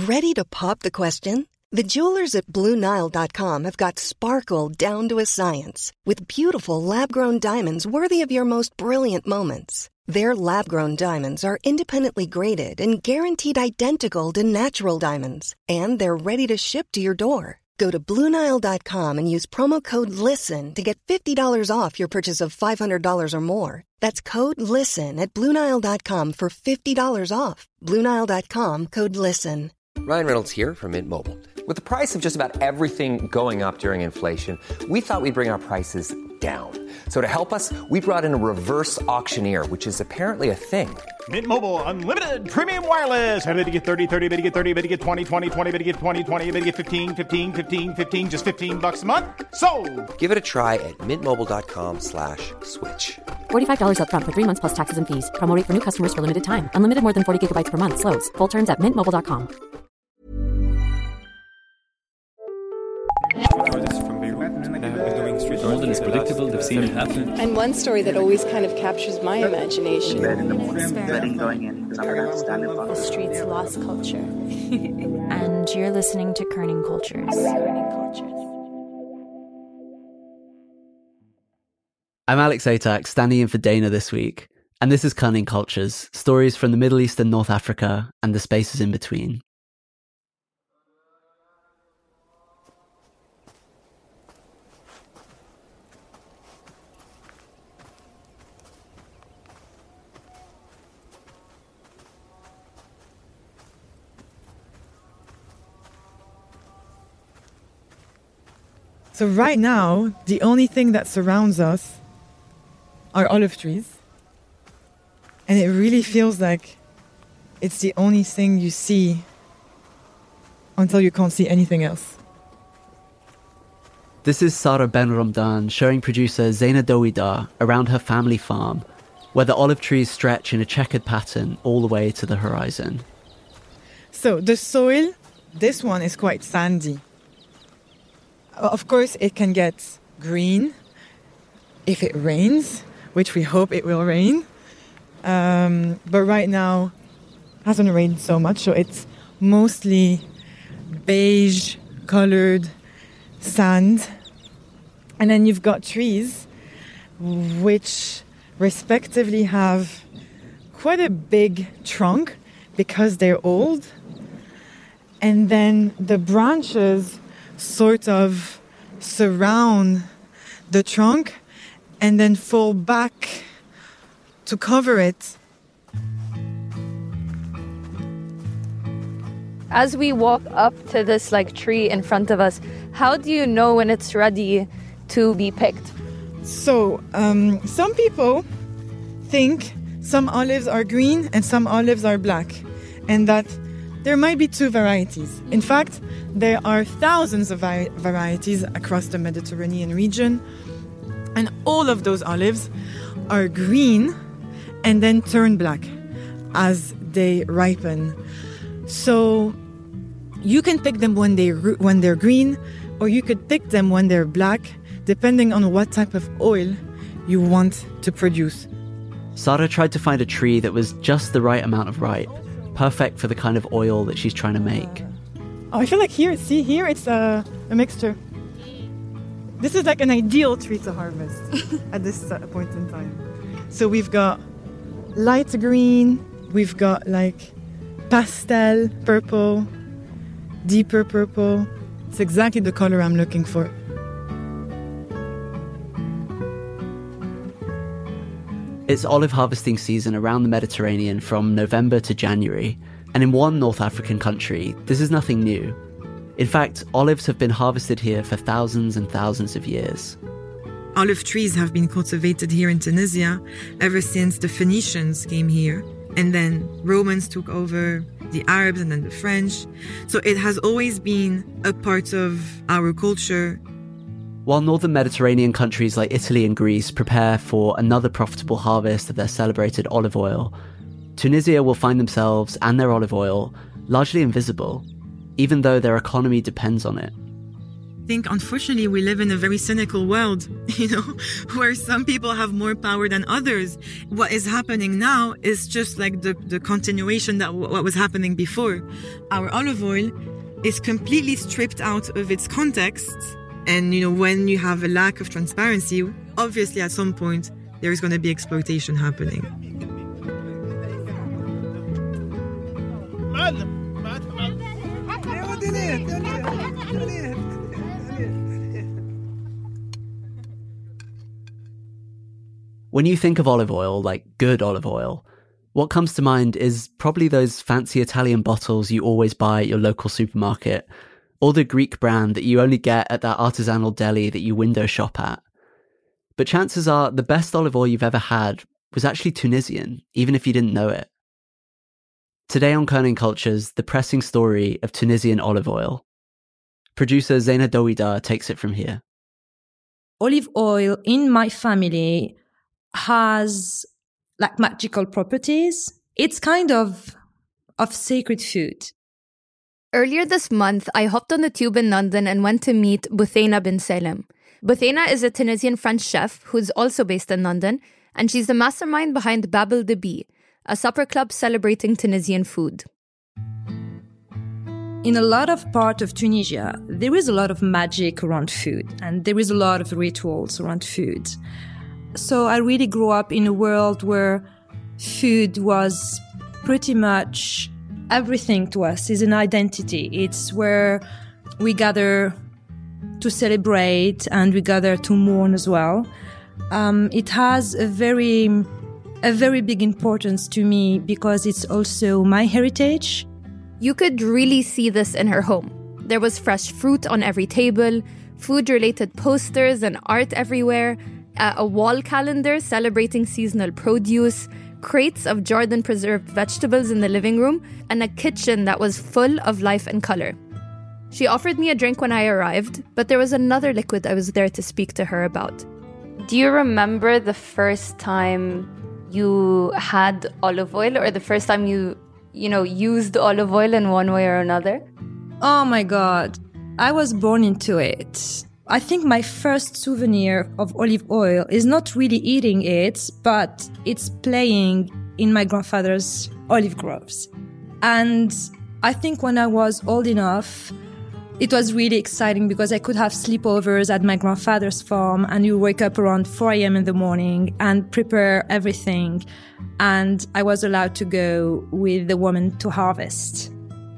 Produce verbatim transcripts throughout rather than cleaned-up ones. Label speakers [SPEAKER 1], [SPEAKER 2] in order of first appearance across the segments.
[SPEAKER 1] Ready to pop the question? The jewelers at Blue Nile dot com have got sparkle down to a science with beautiful lab-grown diamonds worthy of your most brilliant moments. Their lab-grown diamonds are independently graded and guaranteed identical to natural diamonds, and they're ready to ship to your door. Go to Blue Nile dot com and use promo code LISTEN to get fifty dollars off your purchase of five hundred dollars or more. That's code LISTEN at Blue Nile dot com for fifty dollars off. Blue Nile dot com, code LISTEN.
[SPEAKER 2] Ryan Reynolds here from Mint Mobile. With the price of just about everything going up during inflation, we thought we'd bring our prices down. So to help us, we brought in a reverse auctioneer, which is apparently a thing.
[SPEAKER 3] Mint Mobile Unlimited Premium Wireless. How to get thirty, thirty, how to get thirty, how to get twenty, twenty, twenty, how to get twenty, twenty, how to get fifteen, fifteen, fifteen, fifteen, just fifteen bucks a month? Sold!
[SPEAKER 2] Give it a try at mintmobile.com slash switch.
[SPEAKER 4] forty-five dollars up front for three months plus taxes and fees. Promo rate for new customers for limited time. Unlimited more than forty gigabytes per month. Slows full terms at mint mobile dot com.
[SPEAKER 5] London is predictable, they've seen it happen.
[SPEAKER 6] And one story that always kind of captures my imagination.
[SPEAKER 7] Bed in the morning, betting going in, because I'm going to stand up.
[SPEAKER 8] The streets lost culture. And you're listening to Kerning Cultures. Kerning Cultures.
[SPEAKER 9] I'm Alex Atack, standing in for Dana this week, and this is Kerning Cultures, stories from the Middle East and North Africa and the spaces in between.
[SPEAKER 10] So right now, the only thing that surrounds us are olive trees. And it really feels like it's the only thing you see until you can't see anything else.
[SPEAKER 9] This is Sarah Ben Ramdan showing producer Zaina Dowida around her family farm, where the olive trees stretch in a checkered pattern all the way to the horizon.
[SPEAKER 10] So the soil, this one is quite sandy. Of course, it can get green if it rains, which we hope it will rain. Um, but right now, it hasn't rained so much, so it's mostly beige-colored sand. And then you've got trees, which respectively have quite a big trunk because they're old. And then the branches sort of surround the trunk and then fall back to cover it.
[SPEAKER 11] As we walk up to this like tree in front of us, how do you know when it's ready to be picked?
[SPEAKER 10] So um, some people think some olives are green and some olives are black, and that there might be two varieties. In fact, there are thousands of vari- varieties across the Mediterranean region, and all of those olives are green and then turn black as they ripen. So you can pick them when they when they're green, or you could pick them when they're black, depending on what type of oil you want to produce.
[SPEAKER 9] Sarah tried to find a tree that was just the right amount of ripe, perfect for the kind of oil that she's trying to make.
[SPEAKER 10] Oh, I feel like here, see here, it's a, a mixture. This is like an ideal tree to harvest at this uh, point in time. So we've got light green, we've got like pastel purple, deeper purple. It's exactly the color I'm looking for.
[SPEAKER 9] It's olive harvesting season around the Mediterranean from November to January, and in one North African country, this is nothing new. In fact, olives have been harvested here for thousands and thousands of years.
[SPEAKER 10] Olive trees have been cultivated here in Tunisia ever since the Phoenicians came here, and then Romans took over, the Arabs and then the French. So it has always been a part of our culture.
[SPEAKER 9] While northern Mediterranean countries like Italy and Greece prepare for another profitable harvest of their celebrated olive oil, Tunisia will find themselves and their olive oil largely invisible, even though their economy depends on it.
[SPEAKER 10] think, unfortunately, we live in a very cynical world, you know, where some people have more power than others. What is happening now is just like the, the continuation that w- what was happening before. Our olive oil is completely stripped out of its context. And, you know, when you have a lack of transparency, obviously at some point, there is going to be exploitation happening.
[SPEAKER 9] When you think of olive oil, like good olive oil, what comes to mind is probably those fancy Italian bottles you always buy at your local supermarket, or the Greek brand that you only get at that artisanal deli that you window shop at. But chances are the best olive oil you've ever had was actually Tunisian, even if you didn't know it. Today on Kerning Cultures, the pressing story of Tunisian olive oil. Producer Zeina Douida takes it from here.
[SPEAKER 12] Olive oil in my family has like magical properties. It's kind of of sacred food.
[SPEAKER 11] Earlier this month, I hopped on the tube in London and went to meet Bouthayna bin Salem. Bouthayna is a Tunisian French chef who's also based in London, and she's the mastermind behind Babel de Bee, a supper club celebrating Tunisian food.
[SPEAKER 12] In a lot of part of Tunisia, there is a lot of magic around food, and there is a lot of rituals around food. So I really grew up in a world where food was pretty much everything to us. It's an identity. It's where we gather to celebrate and we gather to mourn as well. Um, it has a very, a very big importance to me because it's also my heritage.
[SPEAKER 11] You could really see this in her home. There was fresh fruit on every table, food-related posters and art everywhere, a wall calendar celebrating seasonal produce, crates of Jordan-preserved vegetables in the living room, and a kitchen that was full of life and color. She offered me a drink when I arrived, but there was another liquid I was there to speak to her about. Do you remember the first time you had olive oil, or the first time you, you know, used olive oil in one way or another?
[SPEAKER 12] Oh my God, I was born into it. I think my first souvenir of olive oil is not really eating it, but it's playing in my grandfather's olive groves. And I think when I was old enough, it was really exciting because I could have sleepovers at my grandfather's farm, and you wake up around four a.m. in the morning and prepare everything. And I was allowed to go with the woman to harvest.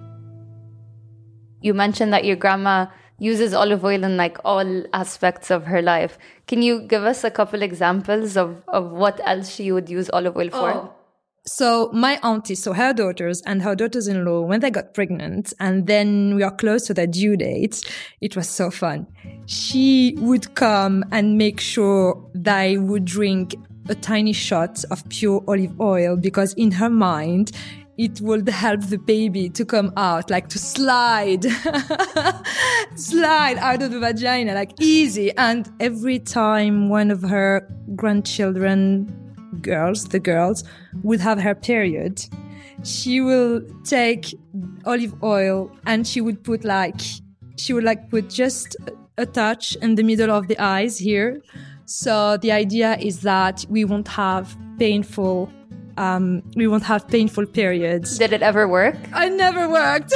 [SPEAKER 11] You mentioned that your grandma uses olive oil in like all aspects of her life. Can you give us a couple examples of, of what else she would use olive oil for?
[SPEAKER 12] Oh. So my auntie, so her daughters and her daughters-in-law, when they got pregnant and then we are close to their due date, it was so fun. She would come and make sure they would drink a tiny shot of pure olive oil because in her mind, it would help the baby to come out, like to slide, slide out of the vagina, like easy. And every time one of her grandchildren, girls, the girls, would have her period, she will take olive oil and she would put like, she would like put just a touch in the middle of the eyes here. So the idea is that we won't have painful Um, we won't have painful periods.
[SPEAKER 11] Did it ever work?
[SPEAKER 12] It never worked.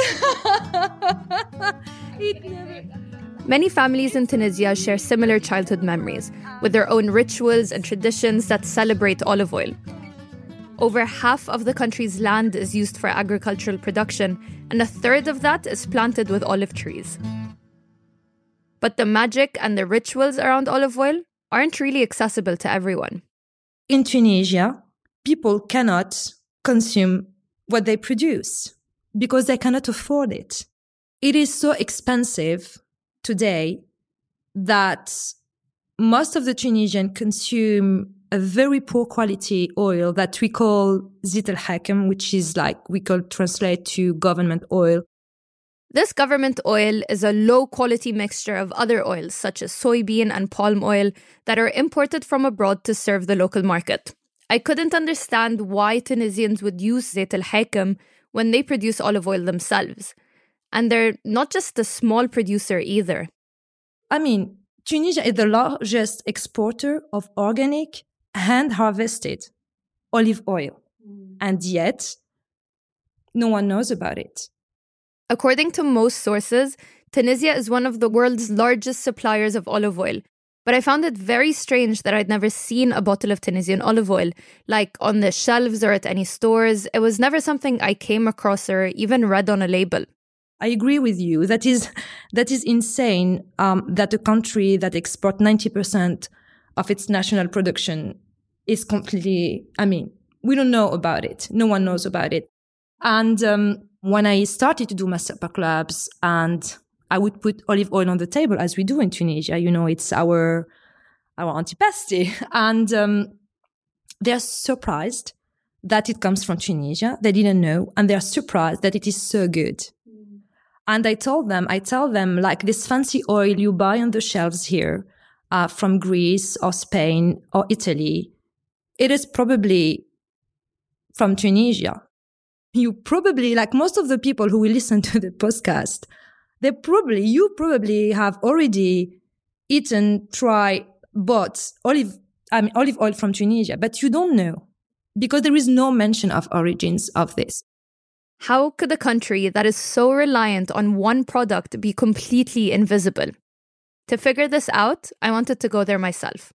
[SPEAKER 12] It never.
[SPEAKER 11] Many families in Tunisia share similar childhood memories, with their own rituals and traditions that celebrate olive oil. Over half of the country's land is used for agricultural production, and a third of that is planted with olive trees. But the magic and the rituals around olive oil aren't really accessible to everyone.
[SPEAKER 12] In Tunisia, people cannot consume what they produce because they cannot afford it. It is so expensive today that most of the Tunisians consume a very poor quality oil that we call Zit al Hakem, which is like we could translate to government oil.
[SPEAKER 11] This government oil is a low-quality mixture of other oils such as soybean and palm oil that are imported from abroad to serve the local market. I couldn't understand why Tunisians would use Zait al Hakem when they produce olive oil themselves. And they're not just a small producer either.
[SPEAKER 12] I mean, Tunisia is the largest exporter of organic, hand-harvested olive oil. Mm. And yet, no one knows about it.
[SPEAKER 11] According to most sources, Tunisia is one of the world's largest suppliers of olive oil. But I found it very strange that I'd never seen a bottle of Tunisian olive oil, like on the shelves or at any stores. It was never something I came across or even read on a label.
[SPEAKER 12] I agree with you. That is that is insane um, that a country that exports ninety percent of its national production is completely, I mean, we don't know about it. No one knows about it. And um, when I started to do my supper clubs and I would put olive oil on the table as we do in Tunisia, you know, it's our our antipasti. And um, they're surprised that it comes from Tunisia. They didn't know. And they're surprised that it is so good. And I told them, I tell them, like this fancy oil you buy on the shelves here uh, from Greece or Spain or Italy, it is probably from Tunisia. You probably, like most of the people who will listen to the podcast, they probably, you probably have already eaten, tried, bought olive, I mean, olive oil from Tunisia, but you don't know because there is no mention of origins of this.
[SPEAKER 11] How could a country that is so reliant on one product be completely invisible? To figure this out, I wanted to go there myself.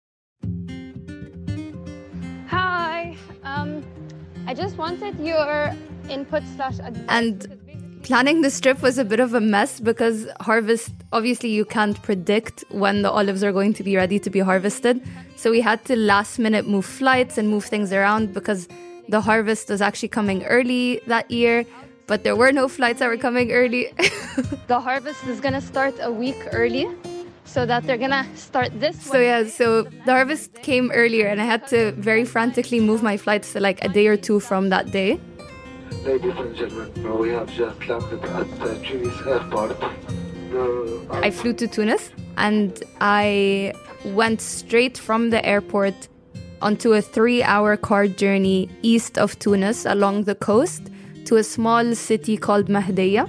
[SPEAKER 6] Hi, um, I just wanted your input slash advice.
[SPEAKER 11] And planning this trip was a bit of a mess because harvest, obviously you can't predict when the olives are going to be ready to be harvested. So we had to last minute move flights and move things around because the harvest was actually coming early that year, but there were no flights that were coming early.
[SPEAKER 6] The harvest is going to start a week early so that they're going to start this
[SPEAKER 11] So yeah, so the harvest came earlier and I had to very frantically move my flights to like a day or two from that day.
[SPEAKER 13] Ladies and gentlemen, we have just landed at uh, Tunis airport. The, uh,
[SPEAKER 11] I flew to Tunis and I went straight from the airport onto a three-hour car journey east of Tunis along the coast to a small city called Mahdeya.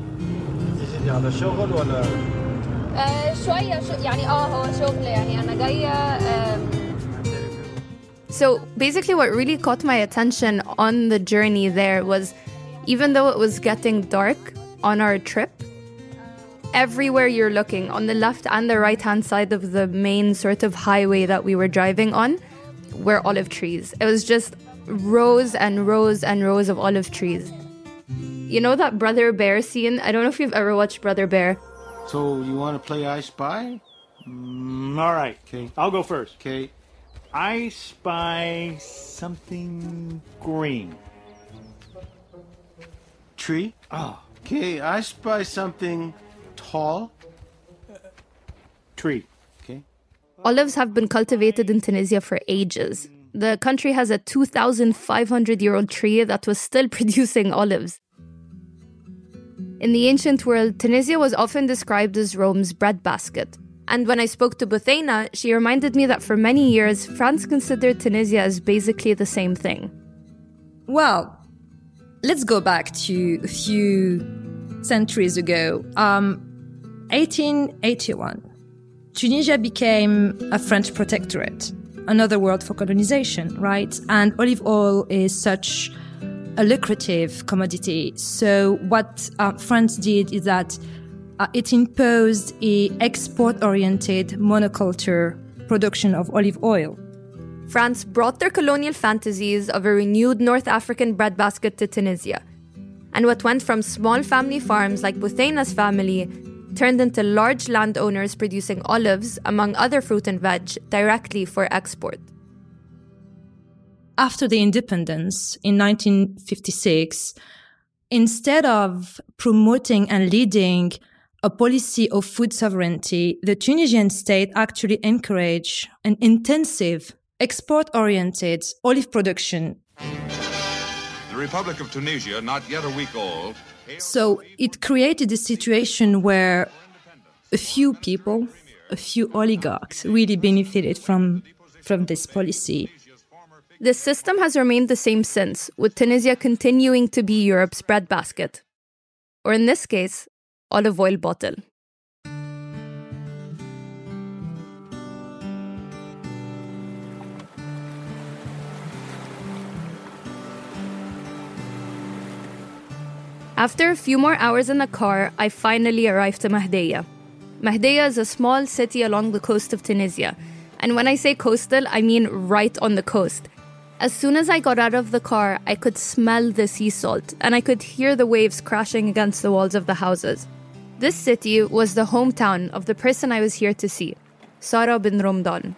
[SPEAKER 11] So basically what really caught my attention on the journey there was, even though it was getting dark on our trip, everywhere you're looking, on the left and the right-hand side of the main sort of highway that we were driving on, were olive trees. It was just rows and rows and rows of olive trees. You know that Brother Bear scene? I don't know if you've ever watched Brother Bear.
[SPEAKER 14] So you want to play I Spy?
[SPEAKER 3] Mm, all right.
[SPEAKER 14] Okay.
[SPEAKER 3] I'll go first.
[SPEAKER 14] Okay.
[SPEAKER 3] I spy something green.
[SPEAKER 14] Tree?
[SPEAKER 3] Oh.
[SPEAKER 14] Okay, I spy something tall.
[SPEAKER 3] Uh, tree.
[SPEAKER 14] Okay.
[SPEAKER 11] Olives have been cultivated in Tunisia for ages. The country has a two thousand five hundred year old tree that was still producing olives. In the ancient world, Tunisia was often described as Rome's breadbasket. And when I spoke to Buthaina, she reminded me that for many years, France considered Tunisia as basically the same thing.
[SPEAKER 12] Well, let's go back to a few centuries ago. Um, eighteen eighty-one, Tunisia became a French protectorate, another word for colonization, right? And olive oil is such a lucrative commodity. So what uh, France did is that uh, it imposed a export-oriented monoculture production of olive oil.
[SPEAKER 11] France brought their colonial fantasies of a renewed North African breadbasket to Tunisia. And what went from small family farms like Buthaina's family turned into large landowners producing olives, among other fruit and veg, directly for export.
[SPEAKER 12] After the independence in nineteen fifty-six, instead of promoting and leading a policy of food sovereignty, the Tunisian state actually encouraged an intensive export-oriented olive production.
[SPEAKER 15] The Republic of Tunisia, not yet a week old.
[SPEAKER 12] So it created a situation where a few people, a few oligarchs really benefited from, from this policy.
[SPEAKER 11] This system has remained the same since, with Tunisia continuing to be Europe's breadbasket. Or in this case, olive oil bottle. After a few more hours in the car, I finally arrived to Mahdeya. Mahdeya is a small city along the coast of Tunisia. And when I say coastal, I mean right on the coast. As soon as I got out of the car, I could smell the sea salt, and I could hear the waves crashing against the walls of the houses. This city was the hometown of the person I was here to see, Sara bin Romdan.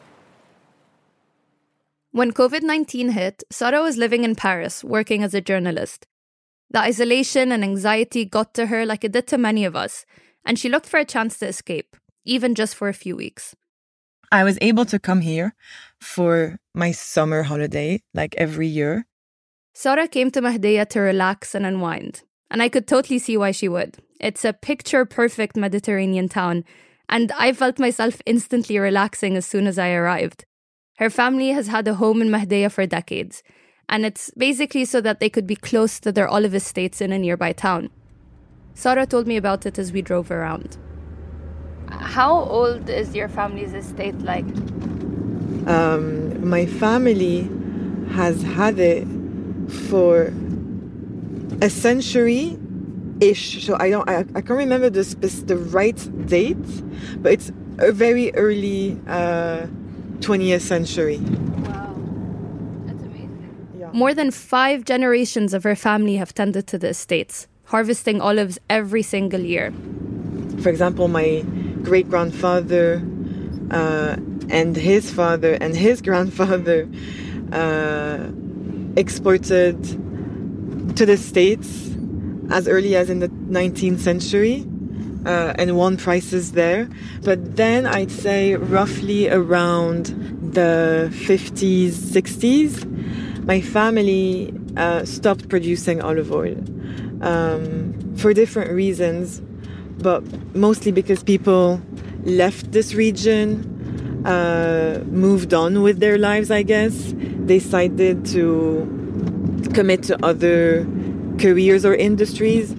[SPEAKER 11] When covid nineteen hit, Sara was living in Paris, working as a journalist. The isolation and anxiety got to her like it did to many of us, and she looked for a chance to escape, even just for a few weeks.
[SPEAKER 10] I was able to come here for my summer holiday, like every year.
[SPEAKER 11] Sara came to Mahdeya to relax and unwind, and I could totally see why she would. It's a picture-perfect Mediterranean town, and I felt myself instantly relaxing as soon as I arrived. Her family has had a home in Mahdeya for decades, and it's basically so that they could be close to their olive estates in a nearby town. Sara told me about it as we drove around. How old is your family's estate like?
[SPEAKER 10] Um, my family has had it for a century-ish. So I don't, I, I can't remember the spec- the right date, but it's a very early uh, twentieth century.
[SPEAKER 11] Wow, that's amazing. Yeah. More than five generations of her family have tended to the estates, harvesting olives every single year.
[SPEAKER 10] For example, my great-grandfather uh, and his father and his grandfather uh, exported to the States as early as in the nineteenth century uh, and won prizes there. But then I'd say roughly around the fifties, sixties, my family uh, stopped producing olive oil um, for different reasons. But mostly because people left this region, uh, moved on with their lives, I guess. Decided to commit to other careers or industries.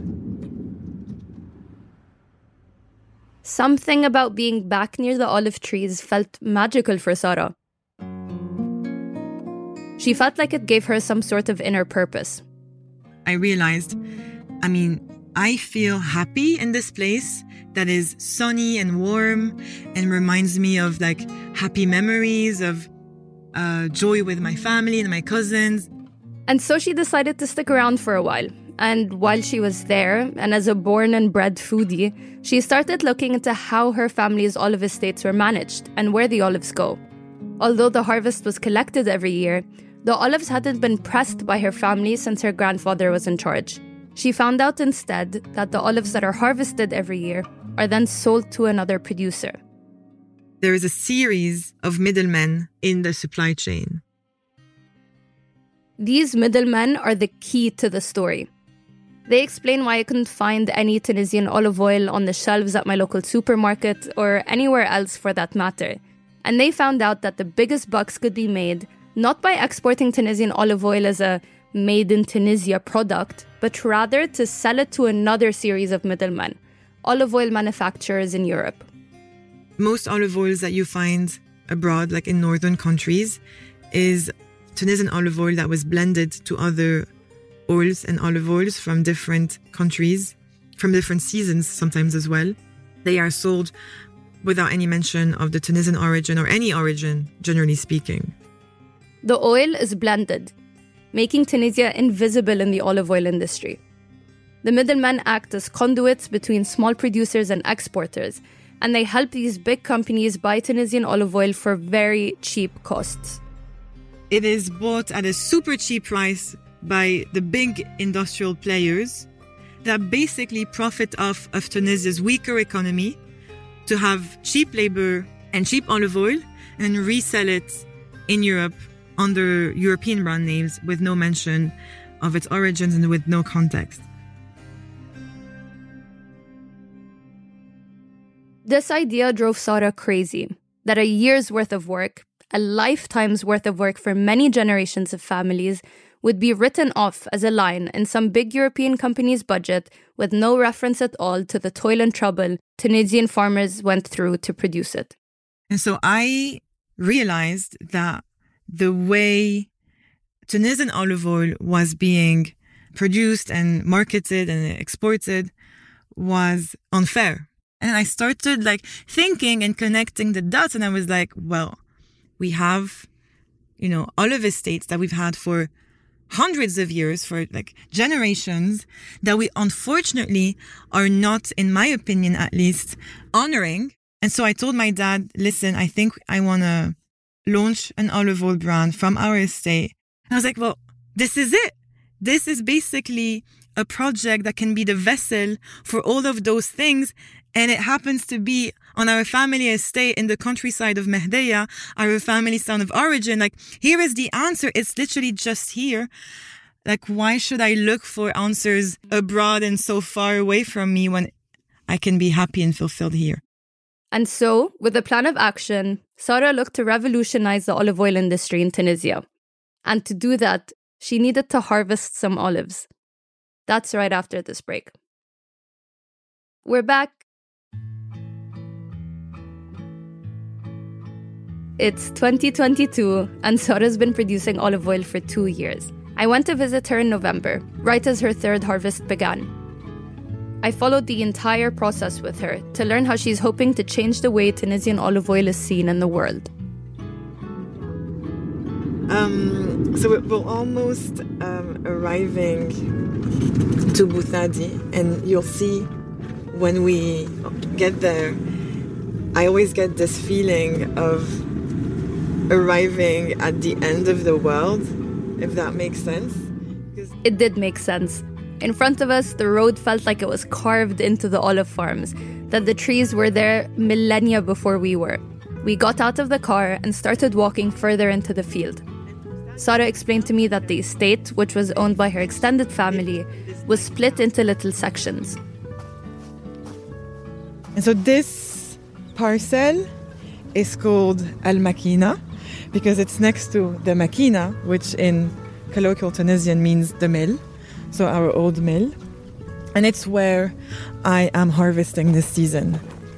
[SPEAKER 11] Something about being back near the olive trees felt magical for Sara. She felt like it gave her some sort of inner purpose.
[SPEAKER 10] I realized, I mean, I feel happy in this place that is sunny and warm and reminds me of like happy memories of uh, joy with my family and my cousins.
[SPEAKER 11] And so she decided to stick around for a while. And while she was there, and as a born and bred foodie, she started looking into how her family's olive estates were managed and where the olives go. Although the harvest was collected every year, the olives hadn't been pressed by her family since her grandfather was in charge. She found out instead that the olives that are harvested every year are then sold to another producer.
[SPEAKER 10] There is a series of middlemen in the supply chain.
[SPEAKER 11] These middlemen are the key to the story. They explain why I couldn't find any Tunisian olive oil on the shelves at my local supermarket or anywhere else for that matter. And they found out that the biggest bucks could be made not by exporting Tunisian olive oil as a made in Tunisia product, but rather to sell it to another series of middlemen, olive oil manufacturers in Europe.
[SPEAKER 10] Most olive oils that you find abroad, like in northern countries, is Tunisian olive oil that was blended to other oils and olive oils from different countries, from different seasons sometimes as well. They are sold without any mention of the Tunisian origin or any origin, generally speaking.
[SPEAKER 11] The oil is blended, making Tunisia invisible in the olive oil industry. The middlemen act as conduits between small producers and exporters, and they help these big companies buy Tunisian olive oil for very cheap costs.
[SPEAKER 10] It is bought at a super cheap price by the big industrial players that basically profit off of Tunisia's weaker economy to have cheap labor and cheap olive oil and resell it in Europe under European brand names with no mention of its origins and with no context.
[SPEAKER 11] This idea drove Sara crazy, that a year's worth of work, a lifetime's worth of work for many generations of families, would be written off as a line in some big European company's budget with no reference at all to the toil and trouble Tunisian farmers went through to produce it.
[SPEAKER 10] And so I realized that the way Tunisian olive oil was being produced and marketed and exported was unfair. And I started like thinking and connecting the dots, and I was like, well, we have, you know, olive estates that we've had for hundreds of years, for like generations, that we unfortunately are not, in my opinion at least, honoring. And so I told my dad, listen, I think I want to launch an olive oil brand from our estate. And I was like, well, this is it. This is basically a project that can be the vessel for all of those things. And it happens to be on our family estate in the countryside of Mehdeya, our family town of origin. Like, here is the answer. It's literally just here. Like, why should I look for answers abroad and so far away from me when I can be happy and fulfilled here?
[SPEAKER 11] And so, with a plan of action, Sara looked to revolutionize the olive oil industry in Tunisia. And to do that, she needed to harvest some olives. That's right after this break. We're back. It's twenty twenty-two, and Sara's been producing olive oil for two years. I went to visit her in November, right as her third harvest began. I followed the entire process with her to learn how she's hoping to change the way Tunisian olive oil is seen in the world.
[SPEAKER 10] Um, so we're almost um, arriving to Bou Thadi, and you'll see when we get there, I always get this feeling of arriving at the end of the world, if that makes sense.
[SPEAKER 11] It did make sense. In front of us, the road felt like it was carved into the olive farms, that the trees were there millennia before we were. We got out of the car and started walking further into the field. Sara explained to me that the estate, which was owned by her extended family, was split into little sections.
[SPEAKER 10] And so this parcel is called Al Makina because it's next to the Makina, which in colloquial Tunisian means the mill, so our old mill. And it's where I am harvesting this season.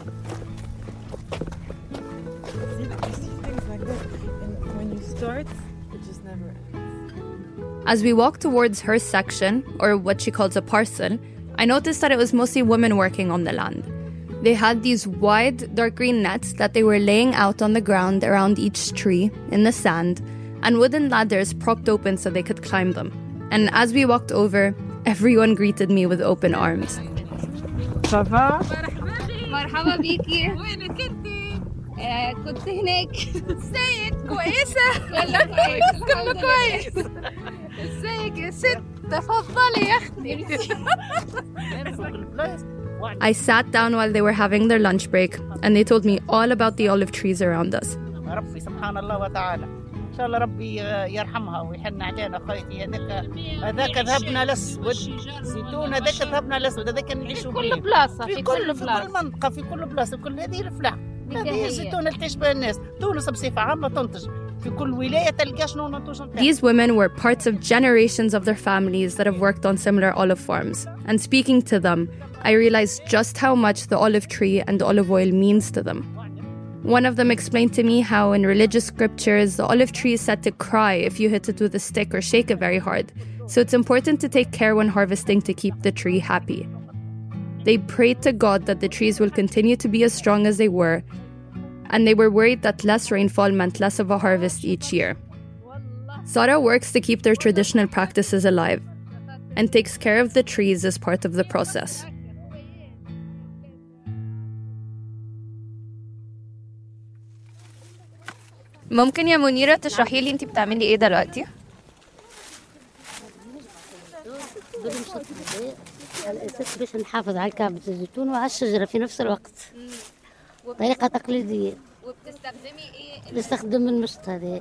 [SPEAKER 11] As we walked towards her section, or what she calls a parcel, I noticed that it was mostly women working on the land. They had these wide, dark green nets that they were laying out on the ground around each tree, in the sand, and wooden ladders propped open so they could climb them. And as we walked over, everyone greeted me with open arms.
[SPEAKER 10] Ça va?
[SPEAKER 16] مرحبا بيكي. وينك انت؟ كنت هناك. ازيك؟ كويسة؟ والله كويس كله كويس. ازيك يا ست؟ تفضلي يا اختي.
[SPEAKER 11] I sat down while they were having their lunch break, and they told me all about the olive trees around us.
[SPEAKER 17] ربي سبحان الله وتعالى. إن شاء الله ربي يرحمها ويحن علينا خيتي. هذاك هذاك ذهبنا الأسود. زيتون هذاك ذهبنا الأسود. هذاك نعيشوا
[SPEAKER 16] في كل بلاصة
[SPEAKER 17] في كل في كل منطقة في كل بلاصة. كل هذه الفلاح. هذه الزيتون اللي تشبه الناس. تونس بصفة عامة تنتج. في كل ولاية تلقى شنو ننتج.
[SPEAKER 11] These women were parts of generations of their families that have worked on similar olive farms. And speaking to them, I realized just how much the olive tree and olive oil means to them. One of them explained to me how in religious scriptures, the olive tree is said to cry if you hit it with a stick or shake it very hard. So it's important to take care when harvesting to keep the tree happy. They prayed to God that the trees will continue to be as strong as they were, and they were worried that less rainfall meant less of a harvest each year. Sara works to keep their traditional practices alive and takes care of the trees as part of the process.
[SPEAKER 16] ممكن يا منيرة تشرحي لي انت بتعملي ايه دلوقتي؟
[SPEAKER 18] الأساس باش نحافظ على كعبة الزيتون وعلى الشجرة في نفس الوقت. طريقة تقليدية.
[SPEAKER 16] وبتستخدمي ايه؟
[SPEAKER 18] بستخدم المشط هذا.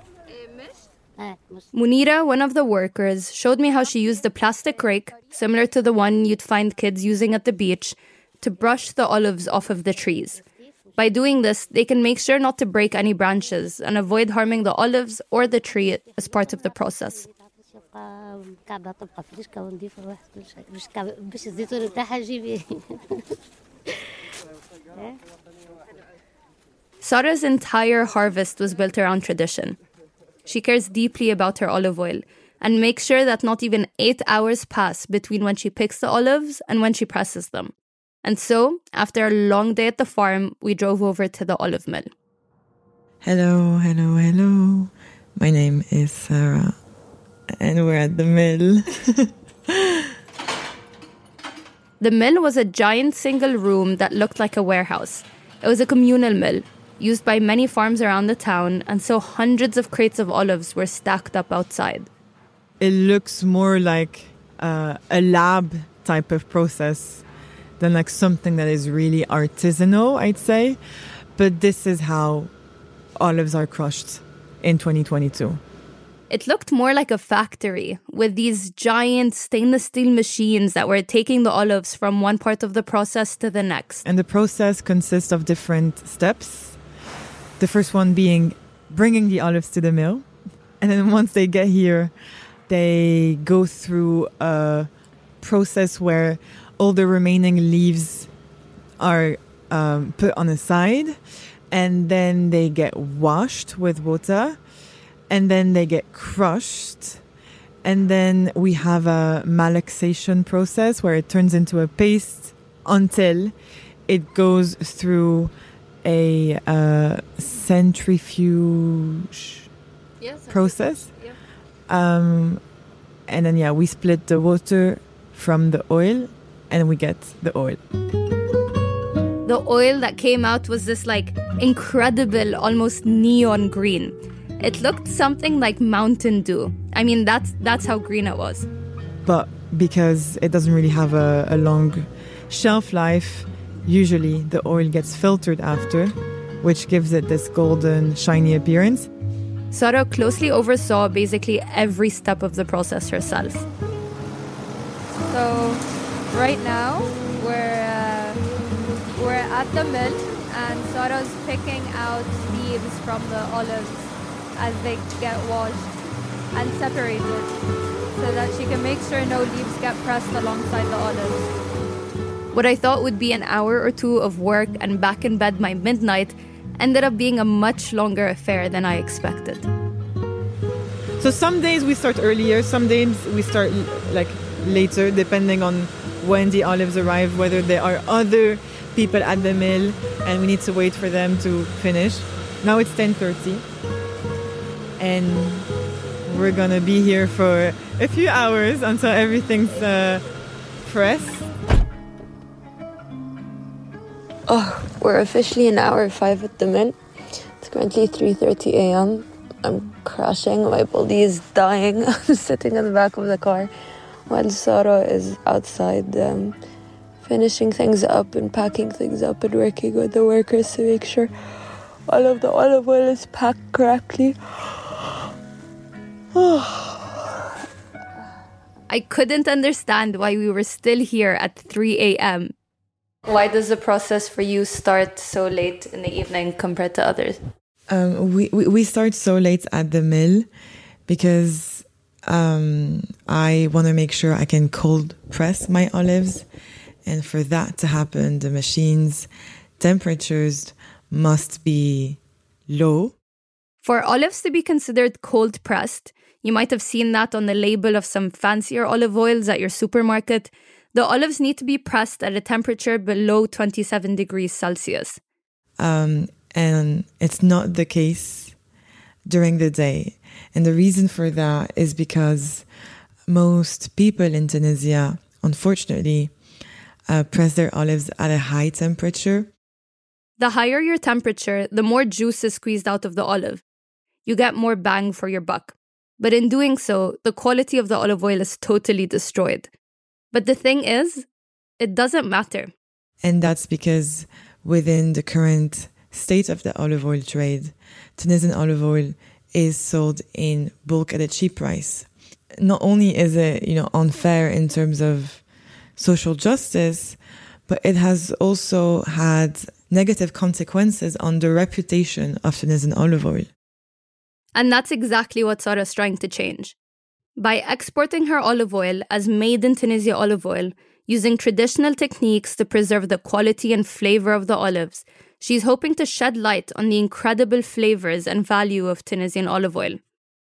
[SPEAKER 11] Munira, one of the workers, showed me how she used a plastic rake, similar to the one you'd find kids using at the beach, to brush the olives off of the trees. By doing this, they can make sure not to break any branches and avoid harming the olives or the tree as part of the process. Sara's entire harvest was built around tradition. She cares deeply about her olive oil and make sure that not even eight hours pass between when she picks the olives and when she presses them. And so, after a long day at the farm, we drove over to the olive mill.
[SPEAKER 10] Hello, hello, hello. My name is Sarah, and we're at the mill.
[SPEAKER 11] The mill was a giant single room that looked like a warehouse. It was a communal mill, used by many farms around the town, and so hundreds of crates of olives were stacked up outside.
[SPEAKER 10] It looks more like uh, a lab type of process than like something that is really artisanal, I'd say. But this is how olives are crushed in twenty twenty-two.
[SPEAKER 11] It looked more like a factory with these giant stainless steel machines that were taking the olives from one part of the process to the next.
[SPEAKER 10] And the process consists of different steps. The first one being bringing the olives to the mill. And then once they get here, they go through a process where all the remaining leaves are um, put on the side, and then they get washed with water, and then they get crushed, and then we have a malaxation process where it turns into a paste until it goes through a uh, centrifuge yes, process. Yeah. Um, and then, yeah, we split the water from the oil, and we get the oil.
[SPEAKER 11] The oil that came out was this like incredible, almost neon green. It looked something like Mountain Dew. I mean, that's that's how green it was.
[SPEAKER 10] But because it doesn't really have a, a long shelf life, usually the oil gets filtered after, which gives it this golden, shiny appearance.
[SPEAKER 11] Sarah closely oversaw basically every step of the process herself.
[SPEAKER 16] So right now, we're uh, we're at the mill, and Sarah's picking out leaves from the olives as they get washed and separated, so that she can make sure no leaves get pressed alongside the olives.
[SPEAKER 11] What I thought would be an hour or two of work and back in bed by midnight ended up being a much longer affair than I expected.
[SPEAKER 10] So some days we start earlier, some days we start like later, depending on when the olives arrive, whether there are other people at the mill and we need to wait for them to finish. Now it's ten thirty, and we're gonna be here for a few hours until everything's uh, pressed.
[SPEAKER 19] Oh, we're officially in hour five at the mill. It's currently three thirty a.m. I'm crashing, my body is dying. I'm sitting in the back of the car while Sarah is outside um, finishing things up and packing things up and working with the workers to make sure all of the olive oil is packed correctly.
[SPEAKER 11] I couldn't understand why we were still here at three a.m. Why does the process for you start so late in the evening compared to others?
[SPEAKER 10] Um, we, we, we start so late at the mill because um, I want to make sure I can cold press my olives. And for that to happen, the machine's temperatures must be low.
[SPEAKER 11] For olives to be considered cold pressed, you might have seen that on the label of some fancier olive oils at your supermarket. The olives need to be pressed at a temperature below twenty-seven degrees Celsius.
[SPEAKER 10] Um, and it's not the case during the day. And the reason for that is because most people in Tunisia, unfortunately, uh, press their olives at a high temperature.
[SPEAKER 11] The higher your temperature, the more juice is squeezed out of the olive. You get more bang for your buck. But in doing so, the quality of the olive oil is totally destroyed. But the thing is, it doesn't matter.
[SPEAKER 10] And that's because within the current state of the olive oil trade, Tunisian olive oil is sold in bulk at a cheap price. Not only is it, you know, unfair in terms of social justice, but it has also had negative consequences on the reputation of Tunisian olive oil.
[SPEAKER 11] And that's exactly what Sarah's trying to change. By exporting her olive oil as made in Tunisia olive oil, using traditional techniques to preserve the quality and flavor of the olives, she's hoping to shed light on the incredible flavors and value of Tunisian olive oil.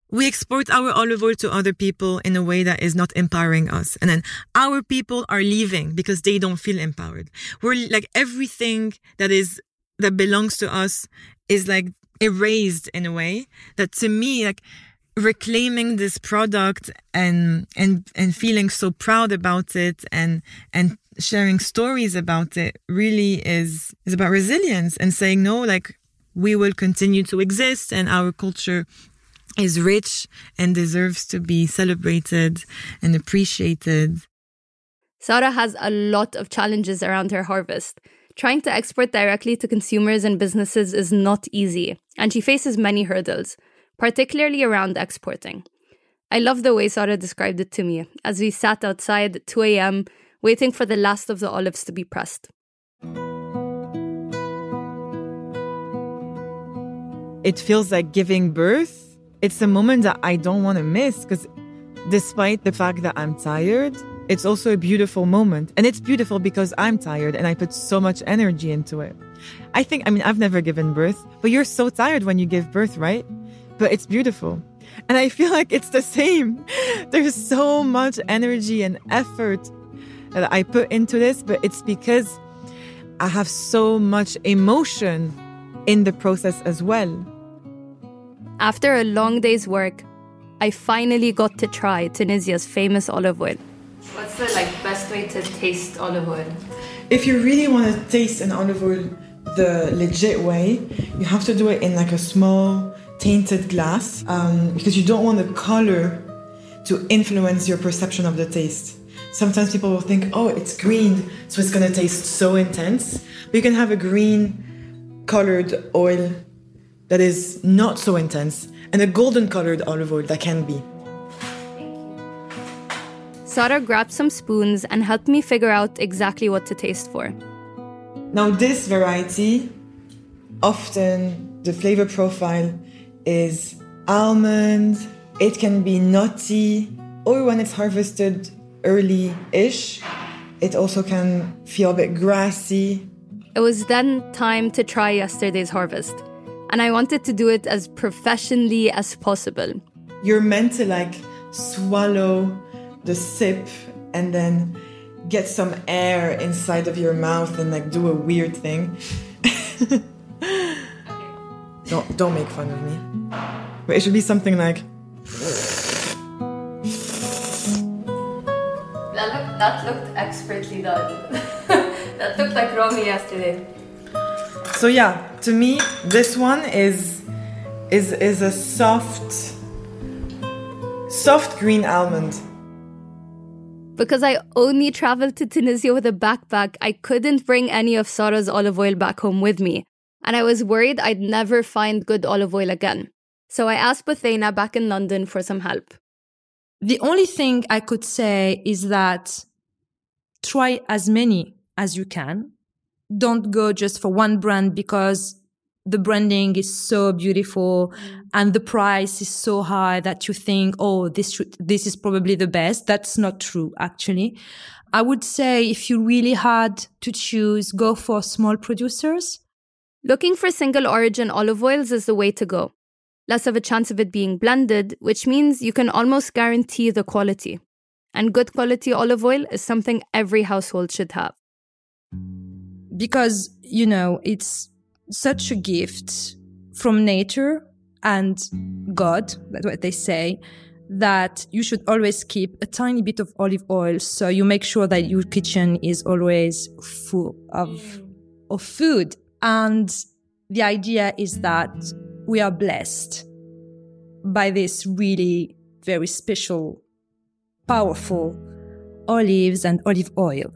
[SPEAKER 10] we export our olive oil to other people in a way that is not empowering us. And then our people are leaving because they don't feel empowered. We're like everything that is, that belongs to us is like erased in a way that to me, like reclaiming this product and, and, and feeling so proud about it and, and sharing stories about it really is, is about resilience and saying, no, like we will continue to exist and our culture is rich and deserves to be celebrated and appreciated.
[SPEAKER 11] Sara has a lot of challenges around her harvest. Trying to export directly to consumers and businesses is not easy, and she faces many hurdles, particularly around exporting. I love the way Sara described it to me as we sat outside at two a.m. waiting for the last of the olives to be pressed.
[SPEAKER 10] It feels like giving birth. It's a moment that I don't want to miss because despite the fact that I'm tired, it's also a beautiful moment. And it's beautiful because I'm tired and I put so much energy into it. I think, I mean, I've never given birth, but you're so tired when you give birth, right? But it's beautiful. And I feel like it's the same. There's so much energy and effort that I put into this, but it's because I have so much emotion in the process as well.
[SPEAKER 11] After a long day's work, I finally got to try Tunisia's famous olive oil. What's the like best way to taste olive oil?
[SPEAKER 10] If you really want to taste an olive oil the legit way, you have to do it in like a small tainted glass um, because you don't want the color to influence your perception of the taste. Sometimes people will think, oh, it's green, so it's going to taste so intense. But you can have a green colored oil that is not so intense, and a golden-colored olive oil that can be.
[SPEAKER 11] Sara grabbed some spoons and helped me figure out exactly what to taste for.
[SPEAKER 10] Now this variety, often the flavor profile is almond, it can be nutty, or when it's harvested early-ish, it also can feel a bit grassy.
[SPEAKER 11] It was then time to try yesterday's harvest. And I wanted to do it as professionally as possible.
[SPEAKER 10] You're meant to like swallow the sip and then get some air inside of your mouth and like do a weird thing. don't, don't make fun of me. But it should be something like...
[SPEAKER 11] That looked, that looked expertly done. That looked like Romy yesterday.
[SPEAKER 10] So yeah, to me, this one is is is a soft, soft green almond.
[SPEAKER 11] Because I only traveled to Tunisia with a backpack, I couldn't bring any of Sara's olive oil back home with me. And I was worried I'd never find good olive oil again. So I asked Buthaina back in London for some help.
[SPEAKER 12] The only thing I could say is that try as many as you can. Don't go just for one brand because the branding is so beautiful and the price is so high that you think, oh, this should, this is probably the best. That's not true, actually. I would say if you really had to choose, go for small producers.
[SPEAKER 11] Looking for single origin olive oils is the way to go. Less of a chance of it being blended, which means you can almost guarantee the quality. And good quality olive oil is something every household should have.
[SPEAKER 12] Because, you know, it's such a gift from nature and God, that's what they say, that you should always keep a tiny bit of olive oil so you make sure that your kitchen is always full of, of food. And the idea is that we are blessed by this really very special, powerful olives and olive oil.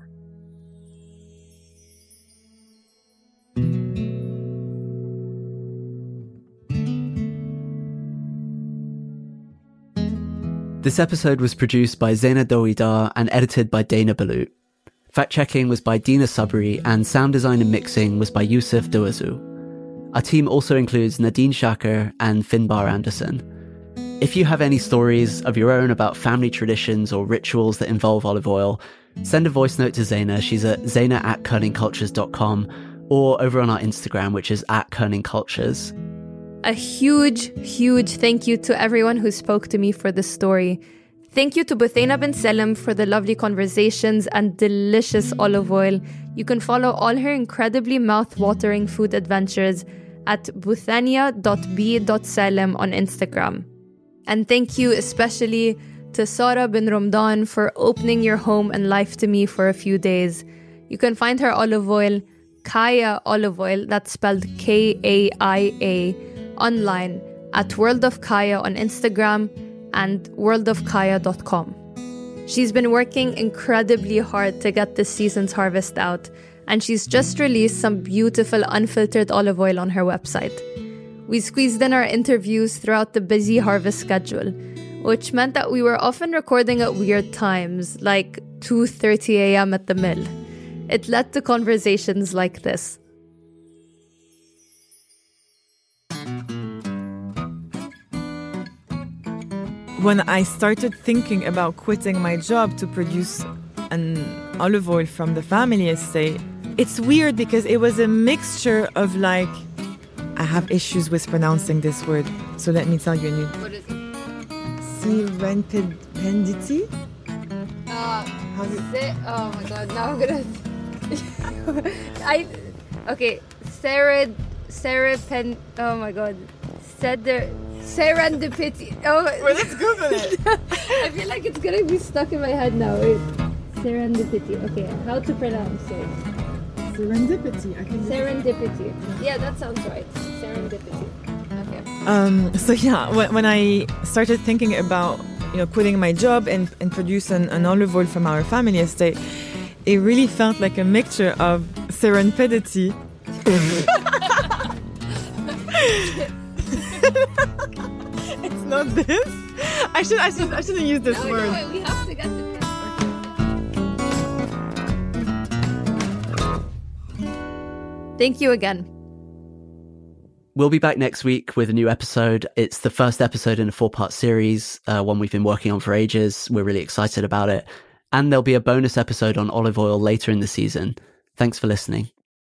[SPEAKER 9] This episode was produced by Zaina Dawidar and edited by Dana Balut. Fact-checking was by Dina Sabri and sound design and mixing was by Yusuf Douazou. Our team also includes Nadine Shaker and Finbar Anderson. If you have any stories of your own about family traditions or rituals that involve olive oil, send a voice note to Zaina. She's at zaina at kerning cultures dot com or over on our Instagram, which is at kerning cultures.
[SPEAKER 11] A huge, huge thank you to everyone who spoke to me for this story. Thank you to Buthaina Bint Salim for the lovely conversations and delicious olive oil. You can follow all her incredibly mouth-watering food adventures at buthania dot b dot salim on Instagram. And thank you especially to Sara bin Ramadan for opening your home and life to me for a few days. You can find her olive oil, Kaya Olive Oil, that's spelled K A I A, online at World of Kaya on Instagram and world of kaya dot com. She's been working incredibly hard to get this season's harvest out, and she's just released some beautiful unfiltered olive oil on her website. We squeezed in our interviews throughout the busy harvest schedule, which meant that we were often recording at weird times, like two thirty a.m. at the mill. It led to conversations like this.
[SPEAKER 10] When I started thinking about quitting my job to produce an olive oil from the family estate, it's weird because it was a mixture of like, I have issues with pronouncing this word, so let me tell you.
[SPEAKER 11] What is it?
[SPEAKER 10] Serendipity?
[SPEAKER 11] Uh, se- oh my god, now I'm gonna... I... Okay, Serend... Serapen... Oh my god. Seder... Serendipity. Oh,
[SPEAKER 10] well, let's Google it.
[SPEAKER 11] I feel like it's gonna be stuck in my head now. Wait. Serendipity. Okay, how to pronounce it?
[SPEAKER 10] Serendipity. I can
[SPEAKER 11] Serendipity. Yeah, that sounds right. Serendipity. Okay.
[SPEAKER 10] Um. So yeah, when, when I started thinking about you know quitting my job and and producing an olive oil from our family estate, it really felt like a mixture of serendipity. It's not this. I should. I should. I shouldn't use this
[SPEAKER 11] no,
[SPEAKER 10] word.
[SPEAKER 11] No, we have to get the pen. Thank you again.
[SPEAKER 9] We'll be back next week with a new episode. It's the first episode in a four-part series, uh, one we've been working on for ages. We're really excited about it. And there'll be a bonus episode on olive oil later in the season. Thanks for listening.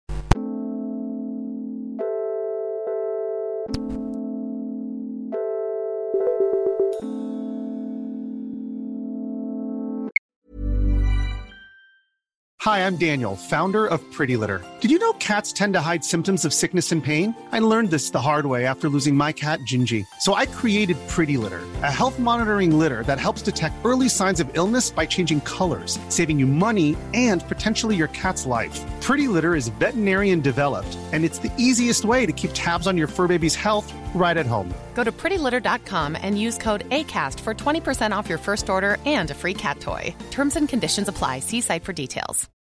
[SPEAKER 3] Hi, I'm Daniel, founder of Pretty Litter. Did you know cats tend to hide symptoms of sickness and pain? I learned this the hard way after losing my cat, Gingy. So I created Pretty Litter, a health monitoring litter that helps detect early signs of illness by changing colors, saving you money and potentially your cat's life. Pretty Litter is veterinarian developed, and it's the easiest way to keep tabs on your fur baby's health right at home.
[SPEAKER 20] Go to pretty litter dot com and use code ACAST for twenty percent off your first order and a free cat toy. Terms and conditions apply. See site for details.